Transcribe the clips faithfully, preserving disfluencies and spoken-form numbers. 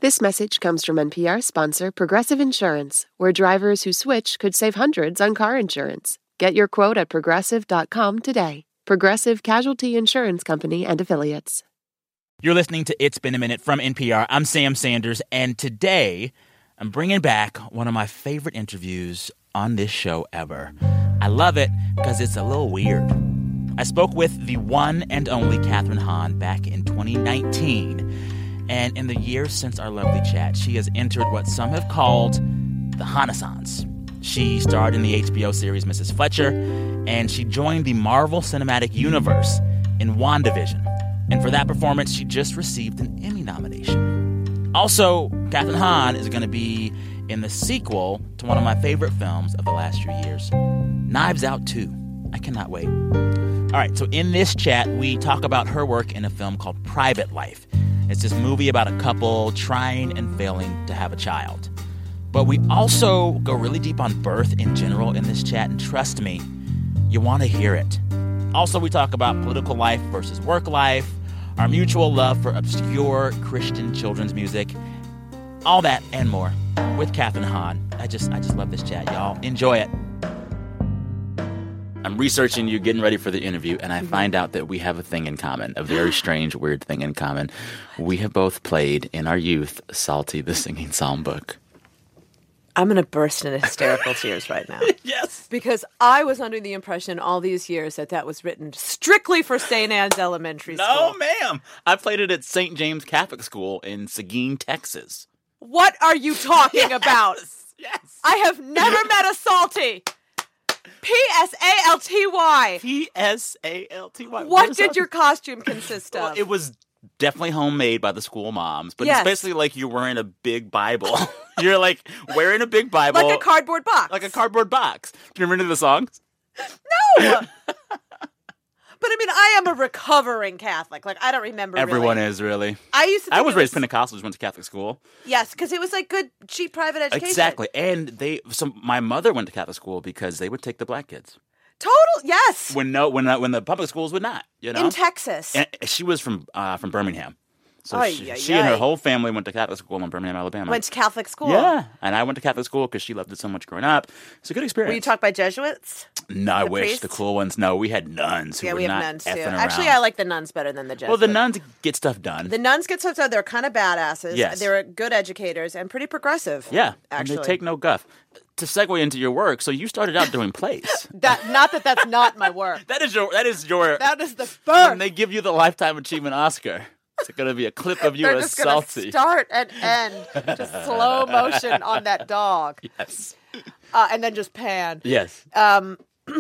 This message comes from N P R sponsor Progressive Insurance, where drivers who switch could save hundreds on car insurance. Get your quote at progressive dot com today. Progressive Casualty Insurance Company and Affiliates. You're listening to It's Been a Minute from N P R. I'm Sam Sanders, and today I'm bringing back one of my favorite interviews on this show ever. I love it because it's a little weird. I spoke with the one and only Kathryn Hahn back in twenty nineteen. And in the years since our lovely chat, she has entered what some have called the Renaissance. She starred in the H B O series Missus Fletcher, and she joined the Marvel Cinematic Universe in WandaVision. And for that performance, she just received an Emmy nomination. Also, Kathryn Hahn is going to be in the sequel to one of my favorite films of the last few years, Knives Out two. I cannot wait. All right, so in this chat, we talk about her work in a film called Private Life. It's this movie about a couple trying and failing to have a child. But we also go really deep on birth in general in this chat, and trust me, you want to hear it. Also, we talk about political life versus work life, our mutual love for obscure Christian children's music, all that and more with Kathryn Hahn. I just, I just love this chat, y'all. Enjoy it. I'm researching you, getting ready for the interview, and I find out that we have a thing in common, a very strange, weird thing in common. We have both played, in our youth, Psalty the Singing Psalm Book. I'm going to burst into hysterical tears right now. Yes. Because I was under the impression all these years that that was written strictly for Saint Anne's Elementary School. No, ma'am. I played it at Saint James Catholic School in Seguin, Texas. What are you talking yes. about? Yes. I have never met a Psalty. P S A L T Y. P S A L T Y. What did your costume consist of? Well, it was definitely homemade by the school moms, but yes. it's basically like you're wearing a big Bible. You're like wearing a big Bible. Like a cardboard box. Like a cardboard box. Do you remember the songs? No! But I mean, I am a recovering Catholic. Like, I don't remember Everyone really. is, really. I used to think I was it raised was, Pentecostal, just went to Catholic school. Yes, because it was like good, cheap private education. Exactly. And they, so my mother went to Catholic school because they would take the black kids. Total, yes. When no, when uh, when the public schools would not, you know? In Texas. And she was from uh, from Birmingham. So Oy, she, oy, she and oy. her whole family went to Catholic school in Birmingham, Alabama. Went to Catholic school. Yeah, and I went to Catholic school because she loved it so much growing up. It's a good experience. Were you taught by Jesuits? No, I the wish. priests? The cool ones. No, we had nuns who Yeah, were we have not nuns too. effing around. Actually, I like the nuns better than the Jesuits. Well, the nuns get stuff done. The nuns get stuff done. They're kind of badasses. Yes. They're good educators and pretty progressive. Yeah, actually. and they take no guff. To segue into your work, so you started out doing plays. That not that that's not my work. That is your. That is your. That is the birth. When they give you the Lifetime Achievement Oscar, it's going to be a clip of you They're as just gonna Psalty. start and end just slow motion on that dog. Yes. Uh, and then just pan. Yes. Um,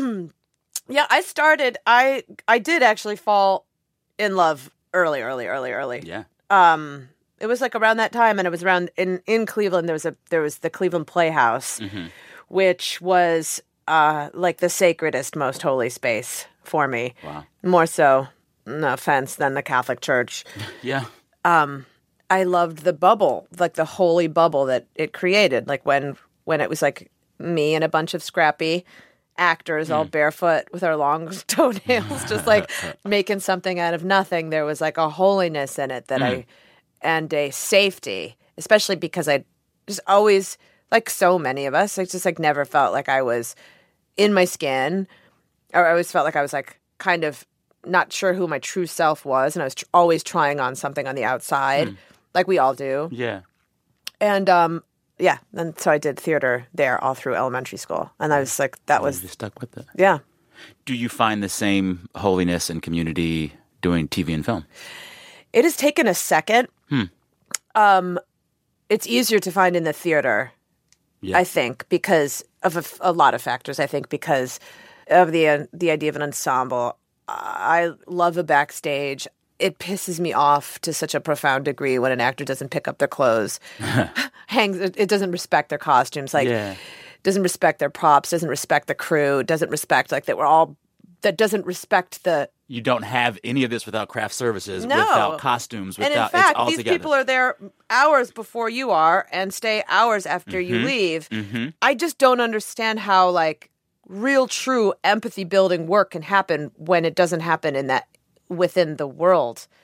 yeah, I started. I I did actually fall in love early, early, early, early. Yeah. Um, it was like around that time, and it was around in, in Cleveland. There was a there was the Cleveland Playhouse, Mm-hmm. which was uh like the sacredest, most holy space for me. Wow. More so, no offense, than the Catholic Church. Yeah. Um, I loved the bubble, like the holy bubble that it created. Like when when it was like me and a bunch of scrappy actors all barefoot with our long toenails, just like making something out of nothing. There was like a holiness in it that Mm. I, and a safety, especially because I just always, like so many of us, I just like never felt like I was in my skin, or I always felt like I was like kind of not sure who my true self was, and I was tr- always trying on something on the outside, Mm. like we all do. Yeah. And um, yeah, and so I did theater there all through elementary school, and I was like, that was You just stuck with it. yeah. Do you find the same holiness and community doing T V and film? It has taken a second. Hmm. Um, it's easier to find in the theater, Yeah. I think, because of a, f- a lot of factors. I think because of the uh, the idea of an ensemble. I love a backstage. It pisses me off to such a profound degree when an actor doesn't pick up their clothes, hangs. It doesn't respect their costumes, like Yeah. doesn't respect their props, doesn't respect the crew, doesn't respect like that we're all that doesn't respect the. You don't have any of this without craft services, No. without costumes, And without in fact, it's all these together. people are there hours before you are and stay hours after you Mhm. leave. Mm-hmm. I just don't understand how like real, true empathy building work can happen when it doesn't happen in that within the world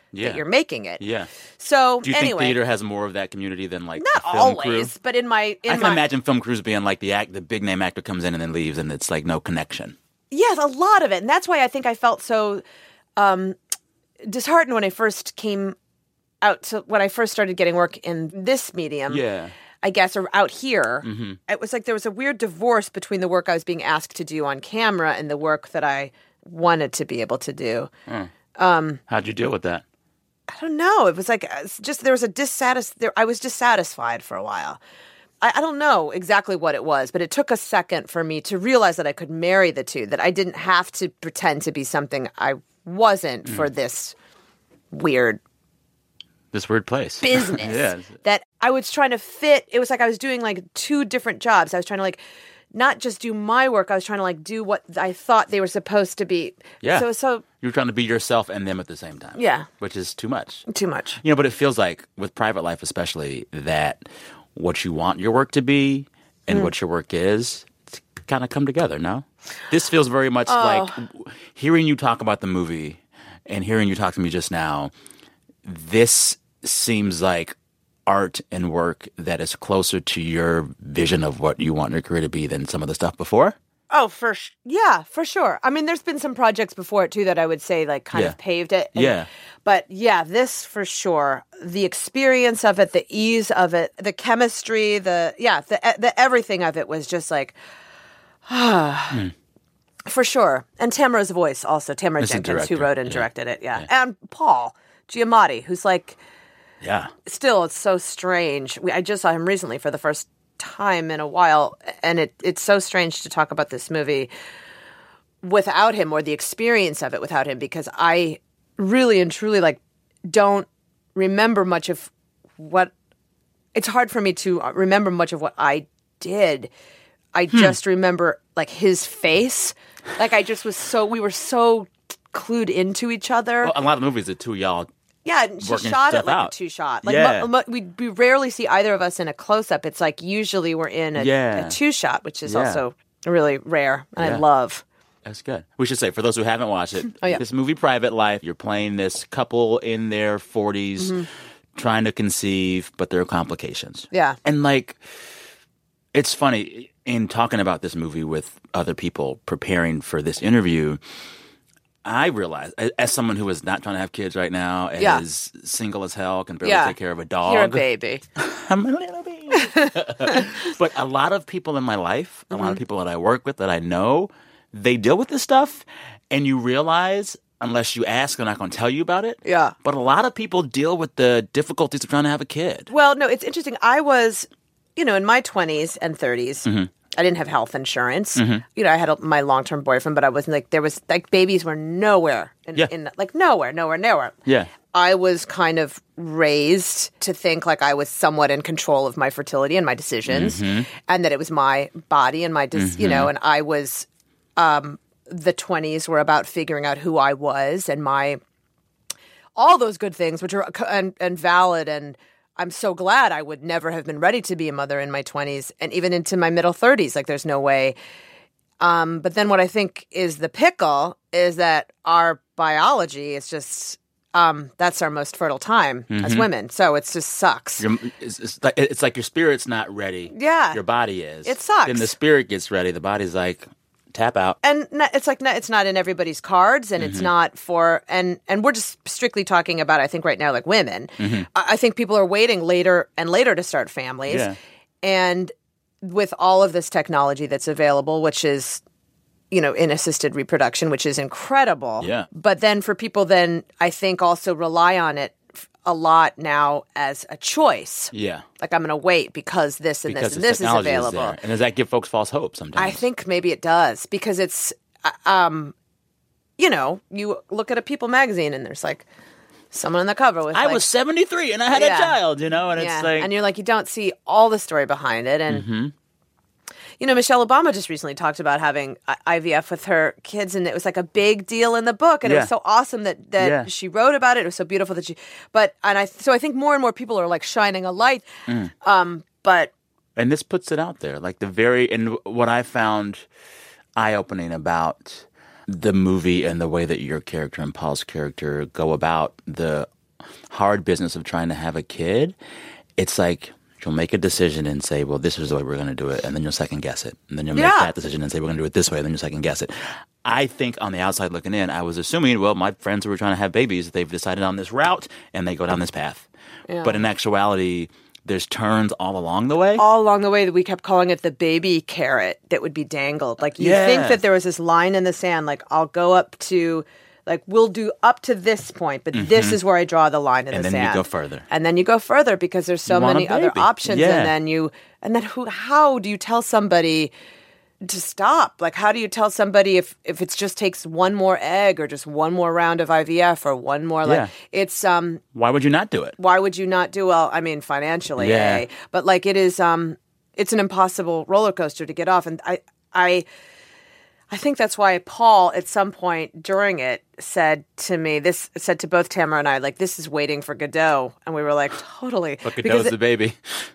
Yeah. that you're making it. Yeah. So Do you anyway, think theater has more of that community than like not a film always, crew? but in my in I can my, imagine film crews being like the act, the big name actor comes in and then leaves, and it's like no connection. Yes, a lot of it. And that's why I think I felt so um, disheartened when I first came out to when I first started getting work in this medium. Yeah. I guess, or out here. Mm-hmm. It was like there was a weird divorce between the work I was being asked to do on camera and the work that I wanted to be able to do. Mm. Um, How'd you deal with that? I don't know. It was like it's just there was a dissatis. There, I was dissatisfied for a while. I, I don't know exactly what it was, but it took a second for me to realize that I could marry the two. That I didn't have to pretend to be something I wasn't mm. for this weird. This weird place. Business. Yeah. That I was trying to fit. It was like I was doing like two different jobs. I was trying to like not just do my work. I was trying to like do what I thought they were supposed to be. Yeah. So, so you were trying to be yourself and them at the same time. Yeah. Which is too much. Too much. You know, but it feels like with private life especially that what you want your work to be and mm. what your work is kind of come together, no? This feels very much oh. like hearing you talk about the movie and hearing you talk to me just now. This seems like art and work that is closer to your vision of what you want your career to be than some of the stuff before. Oh, for sh- yeah, for sure. I mean, there's been some projects before it too that I would say like kind yeah. of paved it. And, yeah. But yeah, this for sure. The experience of it, the ease of it, the chemistry, the yeah, the the everything of it was just like, ah. mm. For sure. And Tamara's voice also, Tamara It's Jenkins, who wrote and directed yeah. it, yeah. yeah. And Paul Giamatti, who's like, yeah. Still, it's so strange. We, I just saw him recently for the first time in a while, and it it's so strange to talk about this movie without him or the experience of it without him, because I really and truly like don't remember much of what. It's hard for me to remember much of what I did. I hmm. just remember like his face. Like I just was so we were so clued into each other. Well, a lot of movies, the two of y'all. Yeah, she shot it like out. a two shot. Like yeah. mo- mo- we we rarely see either of us in a close up. It's like usually we're in a, yeah. a two shot, which is yeah. also really rare, and yeah. I love. That's good. We should say, for those who haven't watched it, oh, yeah. this movie, Private Life, you're playing this couple in their forties mm-hmm. trying to conceive, but there are complications. Yeah. And, like, it's funny, in talking about this movie with other people preparing for this interview, I realized, as someone who is not trying to have kids right now, and yeah. is single as hell, can barely yeah. take care of a dog. You're a baby. I'm a little baby. But a lot of people in my life, a mm-hmm. lot of people that I work with, that I know, they deal with this stuff, and you realize, unless you ask, they're not going to tell you about it. Yeah. But a lot of people deal with the difficulties of trying to have a kid. Well, no, it's interesting. I was, you know, in my twenties and thirties, mm-hmm. I didn't have health insurance. Mm-hmm. You know, I had a, my long-term boyfriend, but I wasn't like, there was, like, babies were nowhere. In, yeah. in like, nowhere, nowhere, nowhere. Yeah. I was kind of raised to think like I was somewhat in control of my fertility and my decisions, mm-hmm. and that it was my body and my, de- mm-hmm. you know, and I was, um, the twenties were about figuring out who I was and my, all those good things, which are, and, and valid, and I'm so glad I would never have been ready to be a mother in my twenties and even into my middle thirties. Like, there's no way. Um, but then what I think is the pickle is that our biology is just, um, that's our most fertile time mm-hmm. as women. So it just sucks. You're, it's, it's, like, it's like your spirit's not ready. Yeah. Your body is. It sucks. Then the spirit gets ready. The body's like, tap out. And it's like, it's not in everybody's cards, and mm-hmm. it's not for, and and we're just strictly talking about, I think right now, like women. Mm-hmm. I think people are waiting later and later to start families. Yeah. And with all of this technology that's available, which is, you know, in assisted reproduction, which is incredible. Yeah. But then for people then, I think also rely on it a lot now as a choice. Yeah. Like, I'm going to wait because this and because this and this is available. Is there. And does that give folks false hope sometimes? I think maybe it does, because it's, um, you know, you look at a People magazine and there's like someone on the cover with I like, was seventy-three and I had yeah. a child, you know, and yeah. it's like. And you're like, you don't see all the story behind it. And, mm-hmm. you know, Michelle Obama just recently talked about having I V F with her kids, and it was like a big deal in the book, and yeah. it was so awesome that, that yeah. she wrote about it. It was so beautiful that she, but, and I, so I think more and more people are like shining a light, mm. um, but. And this puts it out there, like the very, and what I found eye-opening about the movie and the way that your character and Paul's character go about the hard business of trying to have a kid, it's like you'll make a decision and say, well, this is the way we're going to do it. And then you'll second guess it. And then you'll Yeah. make that decision and say, we're going to do it this way. And then you'll second guess it. I think on the outside looking in, I was assuming, well, my friends who were trying to have babies, they've decided on this route and they go down this path. Yeah. But in actuality, there's turns all along the way. All along the way that we kept calling it the baby carrot that would be dangled. Like you Yeah. think that there was this line in the sand, like I'll go up to, like we'll do up to this point, but this is where I draw the line in And the then you sand. go further. And then you go further because there's so You want a many other baby. options. Yeah. And then you, and then who, how do you tell somebody to stop? Like, how do you tell somebody if, if it just takes one more egg or just one more round of I V F or one more, like, Yeah. it's, um, Why would you not do it? why would you not do well? I mean, financially, Yeah. eh? But like it is, um, it's an impossible roller coaster to get off. And I, I, I think that's why Paul, at some point during it, said to me, this said to both Tamara and I, like, this is waiting for Godot. And we were like, totally. But Because Godot's it- the baby.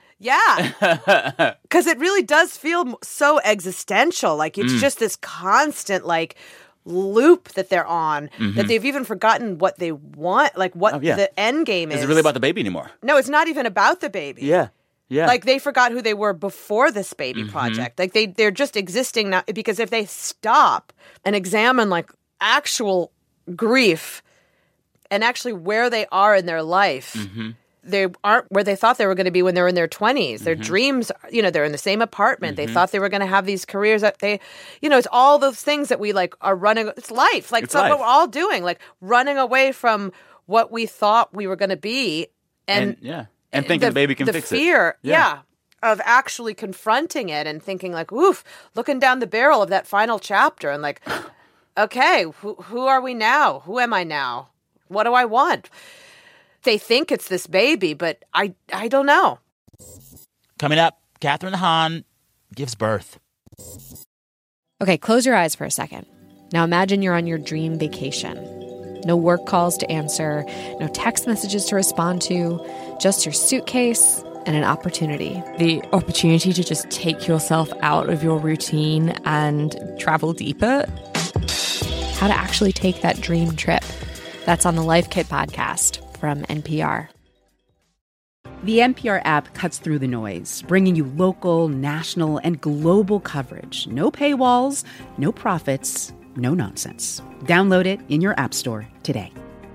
yeah. Because it really does feel m- so existential. Like, Mm. it's just this constant, like, loop that they're on, that they've even forgotten what they want, like, what Mm-hmm. Oh, yeah. the end game is. Is it really about the baby anymore? No, it's not even about the baby. Yeah. Yeah. Like they forgot who they were before this baby Mm-hmm. project. Like they they're just existing now because if they stop and examine like actual grief and actually where they are in their life, Mm-hmm. they aren't where they thought they were going to be when they were in their twenties. Their Mm-hmm. dreams, you know, they're in the same apartment. They thought they were going to have these careers that they, you know, it's all those things that we like are running. It's life. Like It's it's what life. we're all doing, like running away from what we thought we were going to be. and, And, yeah. And thinking the, baby can the fix fear, it. yeah. of actually confronting it and thinking like, oof, looking down the barrel of that final chapter and like, okay, who, who are we now? Who am I now? What do I want? They think it's this baby, but I, I don't know. Coming up, Catherine Hahn gives birth. Okay, close your eyes for a second. Now imagine you're on your dream vacation. No work calls to answer, no text messages to respond to, just your suitcase and an opportunity. The opportunity to just take yourself out of your routine and travel deeper. How to actually take that dream trip. That's on the Life Kit podcast from N P R. The N P R app cuts through the noise, bringing you local, national, and global coverage. No paywalls, no profits, no nonsense. Download it in your app store today.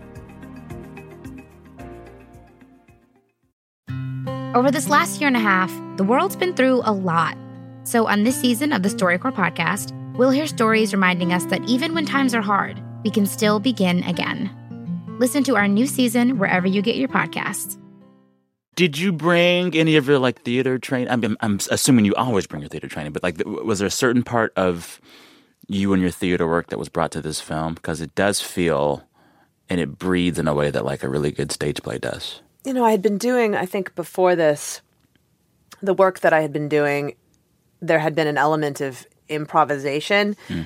Over this last year and a half, the world's been through a lot. So on this season of the StoryCorps podcast, we'll hear stories reminding us that even when times are hard, we can still begin again. Listen to our new season wherever you get your podcasts. Did you bring any of your like theater training? I'm, I'm assuming you always bring your theater training, but like, was there a certain part of you and your theater work that was brought to this film? Because it does feel, and it breathes in a way that like a really good stage play does. You know, I had been doing, I think before this, the work that I had been doing, there had been an element of improvisation. Mm.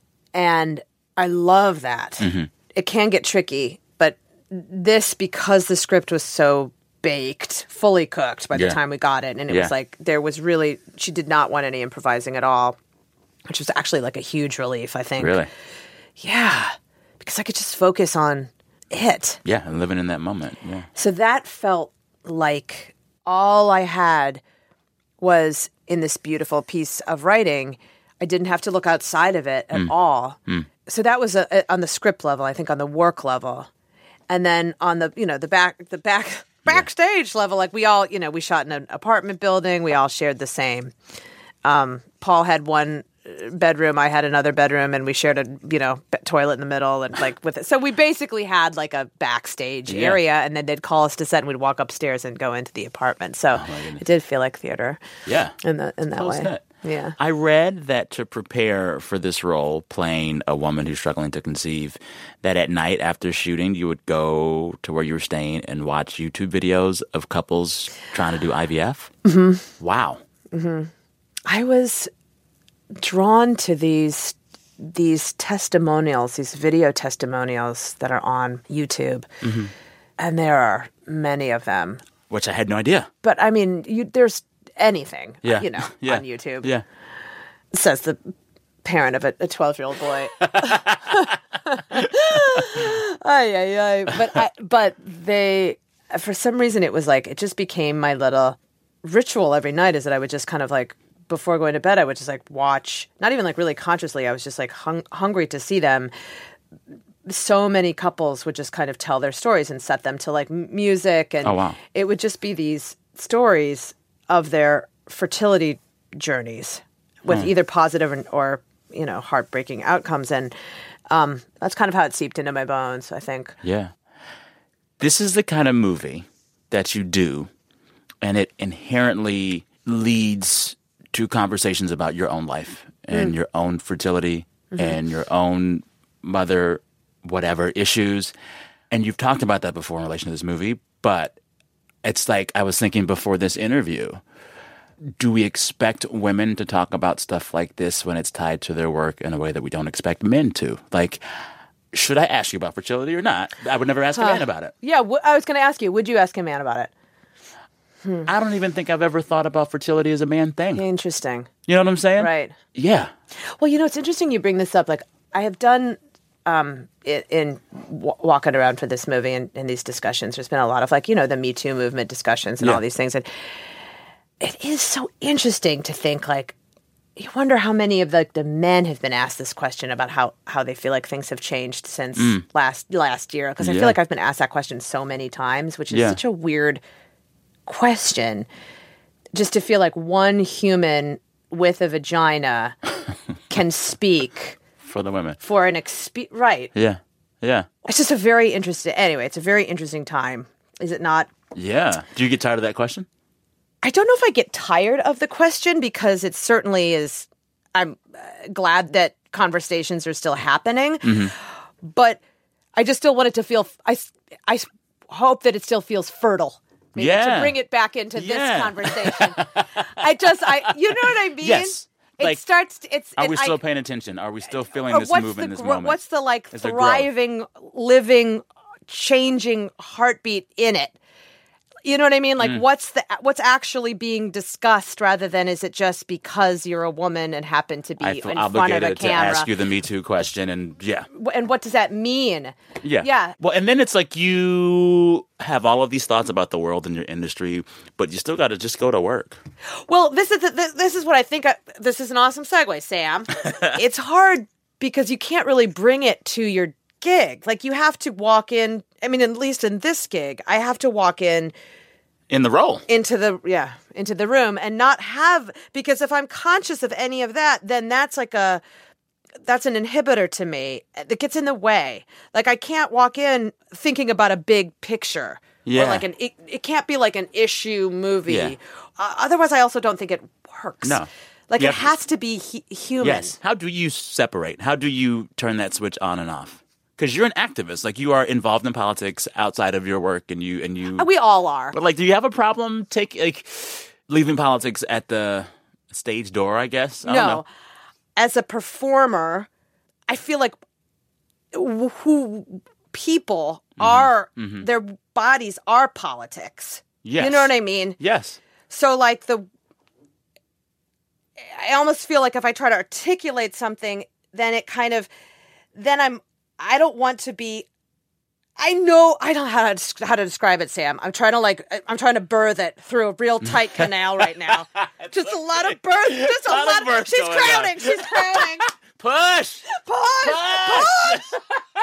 And I love that. Mm-hmm. It can get tricky, but this, because the script was so baked, fully cooked by the yeah. time we got it. And it yeah. was like, there was really, she did not want any improvising at all, which was actually like a huge relief, I think. Really? Yeah. Because I could just focus on it. Yeah, and living in that moment. Yeah. So that felt like all I had was in this beautiful piece of writing. I didn't have to look outside of it at mm. all. Mm. So that was a, a, on the script level, I think on the work level. And then on the, you know, the back, the back, backstage yeah. level, like we all, you know, we shot in an apartment building. We all shared the same. Um, Paul had one bedroom, I had another bedroom, and we shared a, you know, toilet in the middle and like with it. So we basically had like a backstage yeah. area, and then they'd call us to set and we'd walk upstairs and go into the apartment. So oh it did feel like theater. Yeah. In the, in that Close way. Net. Yeah. I read that to prepare for this role, playing a woman who's struggling to conceive, that at night after shooting, you would go to where you were staying and watch YouTube videos of couples trying to do I V F. Mm-hmm. Wow. Mm-hmm. I was drawn to these these testimonials, these video testimonials that are on YouTube, mm-hmm. and there are many of them. Which I had no idea. But I mean, you, there's anything, yeah. you know, yeah. on YouTube. Yeah, says the parent of a twelve-year-old boy. Ay, ay, ay. But, I, but they, for some reason, it was like, it just became my little ritual every night is that I would just kind of like, before going to bed, I would just like watch, not even like really consciously, I was just like hung, hungry to see them. So many couples would just kind of tell their stories and set them to like m- music. And oh, wow. it would just be these stories of their fertility journeys with Hmm. either positive or, or, you know, heartbreaking outcomes. And um, that's kind of how it seeped into my bones, I think. Yeah. This is the kind of movie that you do, and it inherently leads to conversations about your own life and Mm. your own fertility Mm-hmm. and your own mother, whatever, issues. And you've talked about that before in relation to this movie, but it's like I was thinking before this interview, do we expect women to talk about stuff like this when it's tied to their work in a way that we don't expect men to? Like, should I ask you about fertility or not? I would never ask a man about it. Yeah, w- I was going to ask you, would you ask a man about it? I don't even think I've ever thought about fertility as a man thing. Interesting. You know what I'm saying? Right. Yeah. Well, you know, it's interesting you bring this up. Like, I have done um, in, in w- walking around for this movie and in these discussions, there's been a lot of like, you know, the Me Too movement discussions and Yeah. all these things. And it is so interesting to think like, you wonder how many of the, the men have been asked this question about how, how they feel like things have changed since last last year. Because I Yeah. feel like I've been asked that question so many times, which is Yeah. such a weird question. Just to feel like one human with a vagina can speak For the women. for an exp right. Yeah. Yeah. It's just a very interesting. Anyway, it's a very interesting time, is it not? Yeah. Do you get tired of that question? I don't know if I get tired of the question because it certainly is. I'm uh, glad that conversations are still happening, but I just still want it to feel. I s- I s- hope that it still feels fertile. Maybe Yeah. to bring it back into Yeah. this conversation. I just, I, you know what I mean? Yes. It Like, starts. It's. Are it- we I- still paying attention? Are we still feeling or this what's movement in the this gro- moment? what's the like Is there growth? thriving, living, changing heartbeat in it? You know what I mean? Like, Mm. what's the what's actually being discussed, rather than is it just because you're a woman and happen to be I in feel front of a obligated to camera? ask you the Me Too question, and yeah. Wh- And what does that mean? Yeah. Yeah. Well, and then it's like you have all of these thoughts about the world and your industry, but you still got to just go to work. Well, this is the, this, this is what I think. I, this is an awesome segue, Sam. It's hard because you can't really bring it to your gig. Like, you have to walk in. I mean, at least in this gig, I have to walk in In the role. into the yeah into the room and not have, because if I'm conscious of any of that, then that's like a that's an inhibitor to me that gets in the way. Like, I can't walk in thinking about a big picture. Yeah. Or like an it, it can't be like an issue movie. Yeah. Uh, otherwise, I also don't think it works. No. Like, You it have to- has to be hu- human. Yes. How do you separate? How do you turn that switch on and off? Because you're an activist, like you are involved in politics outside of your work, and you and you. We all are. But like, do you have a problem take like leaving politics at the stage door? I guess. I no. don't know. As a performer, I feel like wh- who people Mm-hmm. are, their bodies are politics. Yes. You know what I mean? Yes. So, like, the. I almost feel like if I try to articulate something, then it kind of. Then I'm. I don't want to be. I know I don't know how to desc- how to describe it, Sam. I'm trying to like I'm trying to birth it through a real tight canal right now. Just a lot of birth. Just a Lot of lot. Of birth she's going on. crowning. She's crowning. Push. Push. Push.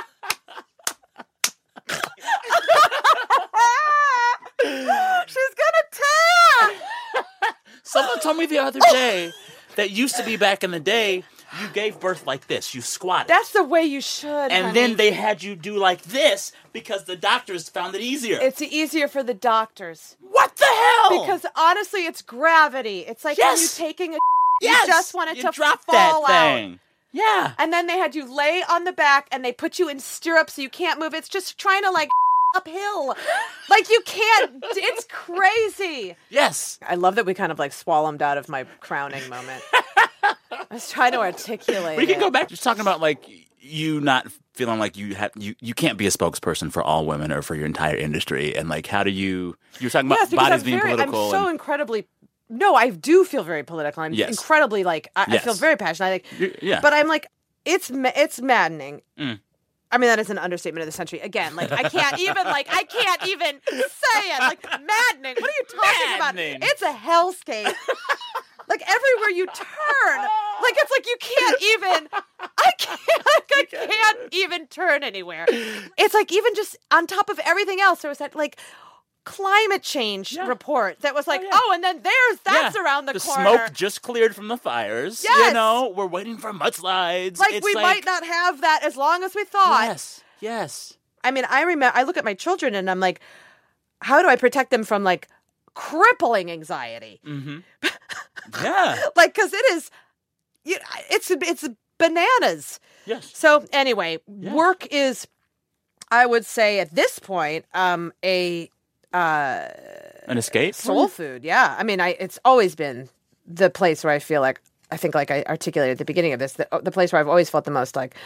She's gonna tear. Someone told me the other day that used to be back in the day, you gave birth like this. You squatted. That's the way you should. and honey. then they had you do like this because the doctors found it easier. It's easier for the doctors. what the hell? Because honestly, it's gravity. It's like Yes. when you taking a. yes. You just want it you to dropped fall that out. thing. Yeah. And then they had you lay on the back and they put you in stirrups so you can't move. It's just trying to like uphill. Like you can't. It's crazy. Yes. I love that we kind of like swallomed out of my crowning moment. I was trying to articulate We can it. go back to talking about like you not feeling like you have you, you can't be a spokesperson for all women or for your entire industry, and like how do you you were talking Yes, about because bodies I'm being very, political I'm so and, incredibly. No, I do feel very political. I'm Yes. incredibly like I, I Yes. feel very passionate. I, like, Y- yeah. But I'm like, it's ma- it's maddening. Mm. I mean, that is an understatement of the century. Again, like, I can't even, like, I can't even say it. Like, maddening. What are you talking Maddening. about? It's a hellscape. Like, everywhere you turn. Like, it's like you can't even, I can't, I can't even turn anywhere. It's like, even just on top of everything else, there was that, like, climate change Yeah. report that was like, oh, Oh, yeah. and then there's, that's Yeah. around the, the corner. smoke just cleared from the fires. Yes. You know, we're waiting for mudslides. Like, It's we might not have that as long as we thought. Yes, yes. I mean, I remember, I look at my children and I'm like, how do I protect them from, like, crippling anxiety? Mm-hmm. Yeah. Like, because it is, you, it's it's bananas. Yes. So anyway, Yeah. work is, I would say at this point, um, a uh, An escape? soul food. Yeah, I mean, I it's always been the place where I feel like, I think, like I articulated at the beginning of this, the, the place where I've always felt the most like,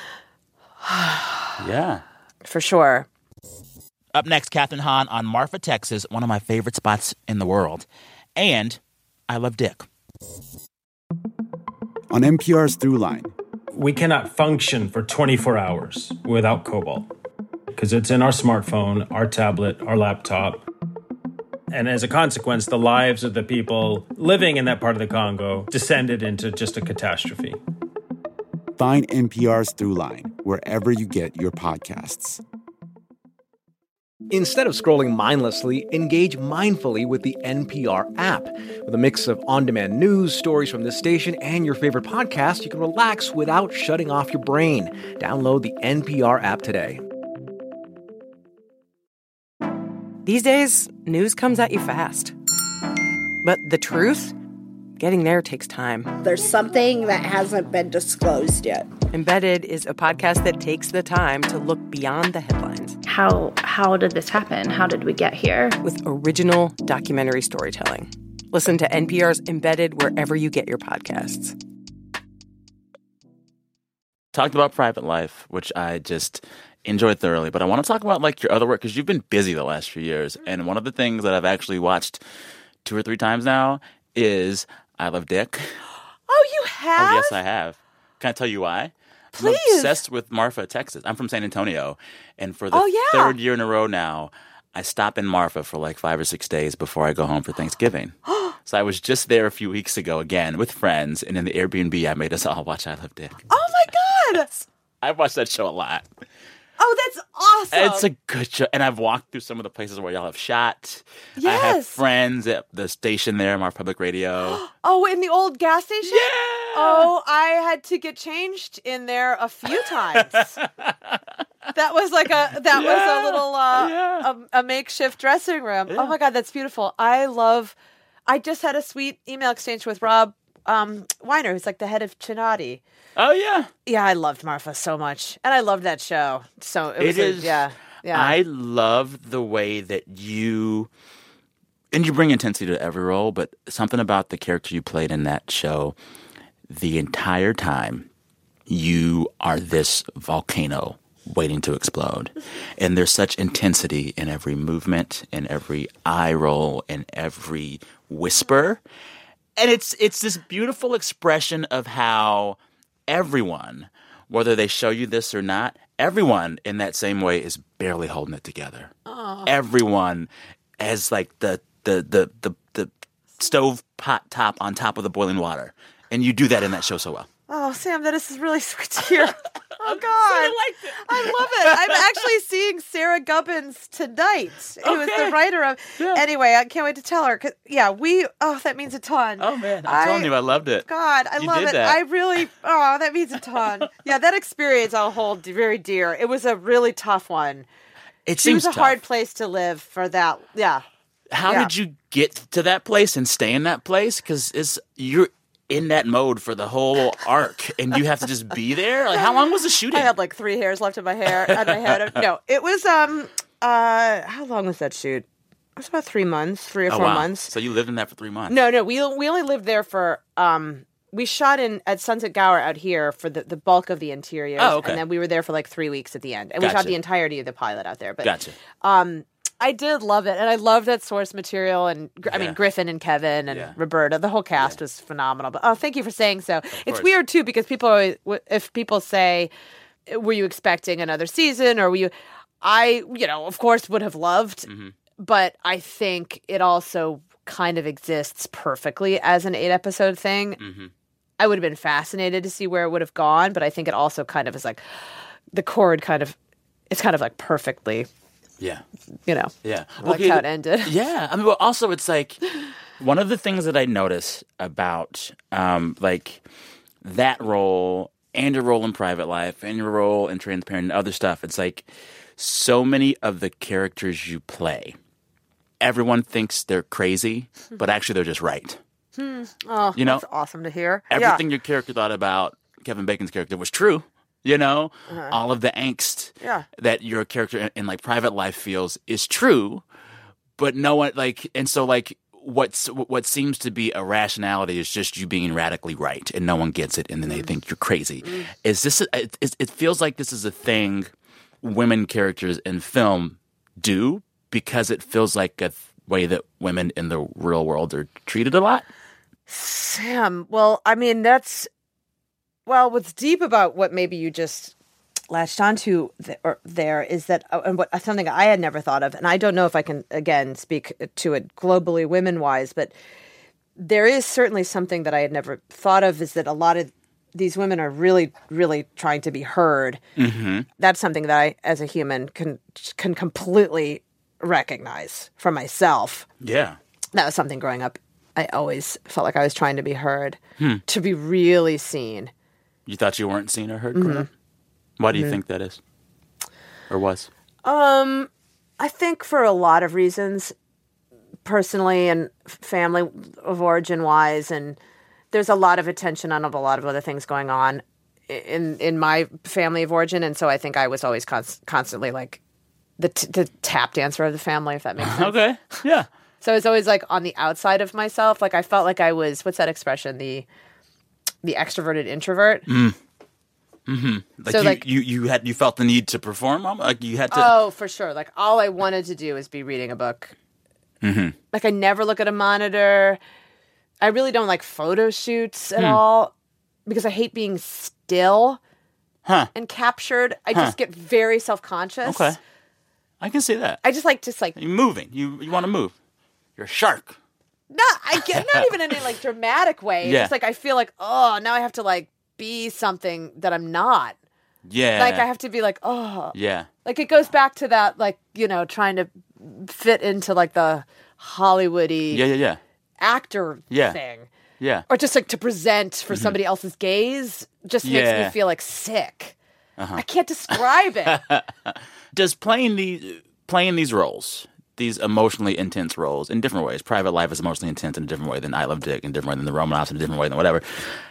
Yeah. for sure. Up next, Kathryn Hahn on Marfa, Texas, one of my favorite spots in the world. And I Love Dick. On N P R's Throughline, we cannot function for twenty-four hours without Cobalt because it's in our smartphone, our tablet, our laptop. And as a consequence, the lives of the people living in that part of the Congo descended into just a catastrophe. find N P R's Throughline wherever you get your podcasts. Instead of scrolling mindlessly, engage mindfully with the N P R app. With a mix of on-demand news, stories from this station, and your favorite podcast, you can relax without shutting off your brain. Download the N P R app today. These days, news comes at you fast. But the truth? Getting there takes time. There's something that hasn't been disclosed yet. Embedded is a podcast that takes the time to look beyond the headlines. How how did this happen? How did we get here? With original documentary storytelling. Listen to N P R's Embedded wherever you get your podcasts. Talked about private life, which I just enjoyed thoroughly. But I want to talk about, like, your other work, because you've been busy the last few years. And one of the things that I've actually watched two or three times now is I Love Dick. Oh, you have? Oh, yes, I have. Can I tell you why? Please. I'm obsessed with Marfa, Texas. I'm from San Antonio. And for the Oh, yeah. third year in a row now, I stop in Marfa for like five or six days before I go home for Thanksgiving. So I was just there a few weeks ago again with friends. And in the Airbnb, I made us all watch I Love Dick. Oh, my God. I watched that show a lot. Oh, that's awesome. It's a good show. And I've walked through some of the places where y'all have shot. I have Yes. friends at the station there, Marfa Public Radio. Oh, in the old gas station? Yeah. Oh, I had to get changed in there a few times. That was like a that Yeah. was a little uh, Yeah. a, a makeshift dressing room. Yeah. Oh my God, that's beautiful. I love. I just had a sweet email exchange with Rob um, Weiner, who's like the head of Chinati. Oh, yeah. Yeah, I loved Marfa so much, and I loved that show. So it, was It a- is. yeah, yeah. I love the way that you, and you bring intensity to every role, but something about the character you played in that show, the entire time, you are this volcano waiting to explode. And there's such intensity in every movement, in every eye roll, in every whisper. And it's it's this beautiful expression of how everyone, whether they show you this or not, everyone in that same way is barely holding it together. Oh. Everyone has like the the the the, the stove pot top on top of the boiling water. And you do that in that show so well. Oh, Sam, that is really sweet to hear. Oh, God. I love it. I'm actually seeing Sarah Gubbins tonight, who is Okay. the writer of. Yeah. Anyway, I can't wait to tell her. 'Cause, yeah, we. Oh, that means a ton. Oh, man. I'm I- telling you, I loved it. God, I You love did it. that. I really. Oh, that means a ton. Yeah, that experience I'll hold very dear. It was a really tough one. It She was seems a tough. hard place to live for that. Yeah. How Yeah. did you get to that place and stay in that place? Because it's you're in that mode for the whole arc, and you have to just be there. Like, how long was the shooting? I had like three hairs left in my hair on my head. No, it was um uh how long was that shoot? It was about three months, three or Oh, four wow. months. So you lived in that for three months. No, no, we we only lived there for um we shot in at Sunset Gower out here for the, the bulk of the interiors. Oh, okay. And then we were there for like three weeks at the end. And we shot Gotcha. the entirety of the pilot out there. But Gotcha. um I did love it, and I loved that source material, and Gr- I Yeah. mean Griffin and Kevin and Yeah. Roberta. The whole cast was phenomenal. But oh, thank you for saying so. It's course. weird too because people always, w- if people say were you expecting another season, or were you? I, you know, of course, would have loved, Mm-hmm. but I think it also kind of exists perfectly as an eight episode thing. Mm-hmm. I would have been fascinated to see where it would have gone, but I think it also kind of is like the chord kind of, it's kind of like perfectly, Yeah. you know, Yeah. like how it ended. Yeah. I mean, well, also, it's like one of the things that I notice about um, like that role and your role in Private Life and your role in Transparent and other stuff, it's like so many of the characters you play, everyone thinks they're crazy, but actually they're just right. Hmm. Oh, You know, that's awesome to hear. Everything your character thought about Kevin Bacon's character was true. You know, Uh-huh. all of the angst Yeah. that your character in, in like Private Life feels is true, but no one like, and so like what's what seems to be a rationality is just you being radically right, and no one gets it, and then they think you're crazy. Mm. Is this? A, it, it feels like this is a thing women characters in film do because it feels like a th- way that women in the real world are treated a lot. Sam, well, I mean, that's, well, what's deep about what maybe you just latched onto th- or there is that, uh, and what something I had never thought of, and I don't know if I can, again, speak to it globally women-wise, but there is certainly something that I had never thought of, is that a lot of these women are really, really trying to be heard. Mm-hmm. That's something that I, as a human, can can completely recognize for myself. Yeah. That was something growing up. I always felt like I was trying to be heard, Hmm. to be really seen. You thought you weren't seen or heard growing up? Why do you Mhm. think that is? Or was? Um, I think for a lot of reasons, personally and family of origin wise, and there's a lot of attention on a lot of other things going on in in my family of origin, and so I think I was always const- constantly like the t- the tap dancer of the family, if that makes sense. Okay, yeah. So I was always like on the outside of myself. Like I felt like I was, what's that expression? The the extroverted introvert. Mm. Mm-hmm. Like, So, you, like- you, you had you felt the need to perform? Like you had to. Oh, for sure. Like all I wanted to do is be reading a book. Mm-hmm. Like I never look at a monitor. I really don't like photo shoots at Hmm. all because I hate being still Huh. and captured. I Huh. just get very self-conscious. Okay. I can see that. I just like just like You're moving. You you want to move. You're a shark. not I get not even in a like dramatic way. It's Yeah. just like I feel like, oh, now I have to like be something that I'm not. Yeah. Like I have to be like, oh. Yeah. Like it goes back to that, like, you know, trying to fit into like the Hollywoody Yeah, yeah, yeah. actor Yeah. thing. Yeah. Or just like to present for Mhm. somebody else's gaze just makes Yeah. me feel like sick. Uh-huh. I can't describe it. Does playing these playing these roles, these emotionally intense roles in different ways, Private Life is emotionally intense in a different way than I Love Dick, in a different way than The Romanovs, in a different way than whatever.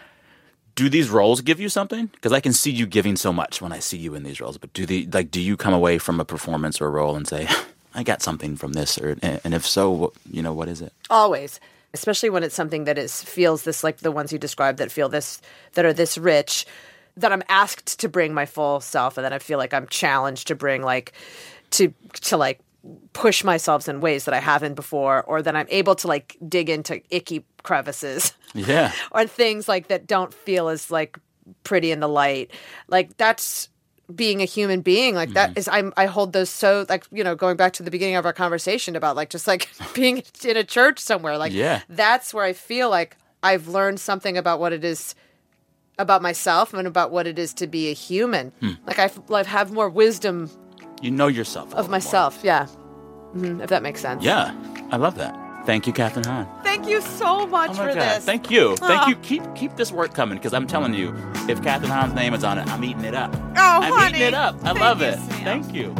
Do these roles give you something? Because I can see you giving so much when I see you in these roles. But do the like do you come away from a performance or a role and say, I got something from this, or and if so, what, you know, what is it? Always. Especially when it's something that is feels this like the ones you described that feel this that are this rich, that I'm asked to bring my full self, and that I feel like I'm challenged to bring like to to like push myself in ways that I haven't before, or that I'm able to like dig into icky crevices. Yeah. Or things like that don't feel as like pretty in the light. Like that's being a human being. Like that is I'm I hold those so like, you know, going back to the beginning of our conversation about like just like being in a church somewhere. Like Yeah. that's where I feel like I've learned something about what it is about myself and about what it is to be a human. Hmm. Like I like have more wisdom You know yourself. a of little myself. Yeah. Mhm, if that makes sense. more. Yeah. I love that. Thank you, Kathryn Hahn. Thank you so much Oh for my God. this. Thank you. Thank Oh. you. Keep keep this work coming, because I'm telling you, if Kathryn Hahn's name is on it, I'm eating it up. Oh, I'm honey. eating it up. I Thank love you, it. Sam. Thank you.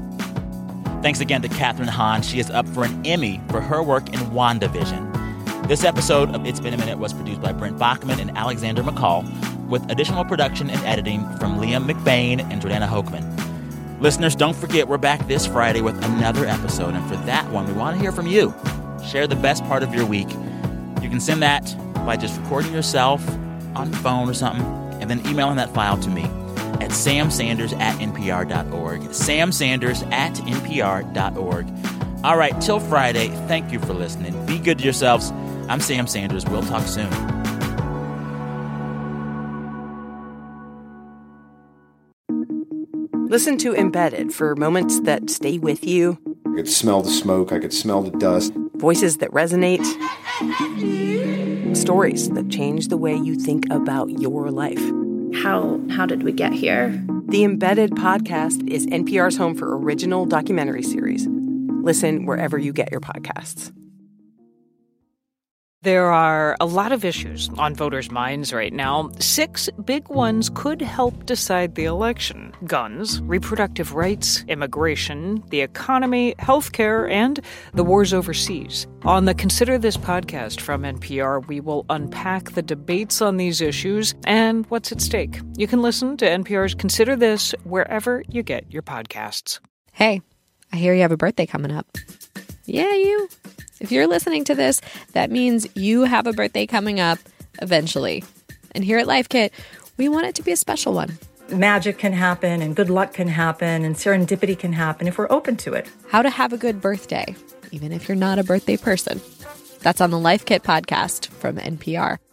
Thanks again to Kathryn Hahn. She is up for an Emmy for her work in WandaVision. This episode of It's Been a Minute was produced by Brent Bachman and Alexander McCall, with additional production and editing from Liam McBain and Jordana Hochman. Listeners, don't forget we're back this Friday with another episode, and for that one, we want to hear from you. Share the best part of your week. You can send that by just recording yourself on your phone or something, and then emailing that file to me at samsanders at npr.org. samsanders at npr.org. All right, till Friday, thank you for listening. Be good to yourselves. I'm Sam Sanders. We'll talk soon. Listen to Embedded for moments that stay with you. I could smell the smoke. I could smell the dust. Voices that resonate. Stories that change the way you think about your life. How how did we get here? The Embedded podcast is N P R's home for original documentary series. Listen wherever you get your podcasts. There are a lot of issues on voters' minds right now. Six big ones could help decide the election: guns, reproductive rights, immigration, the economy, healthcare, and the wars overseas. On the Consider This podcast from N P R, we will unpack the debates on these issues and what's at stake. You can listen to N P R's Consider This wherever you get your podcasts. Hey, I hear you have a birthday coming up. Yeah, you. If you're listening to this, that means you have a birthday coming up eventually. And here at Life Kit, we want it to be a special one. Magic can happen and good luck can happen and serendipity can happen if we're open to it. How to have a good birthday, even if you're not a birthday person. That's on the Life Kit podcast from N P R.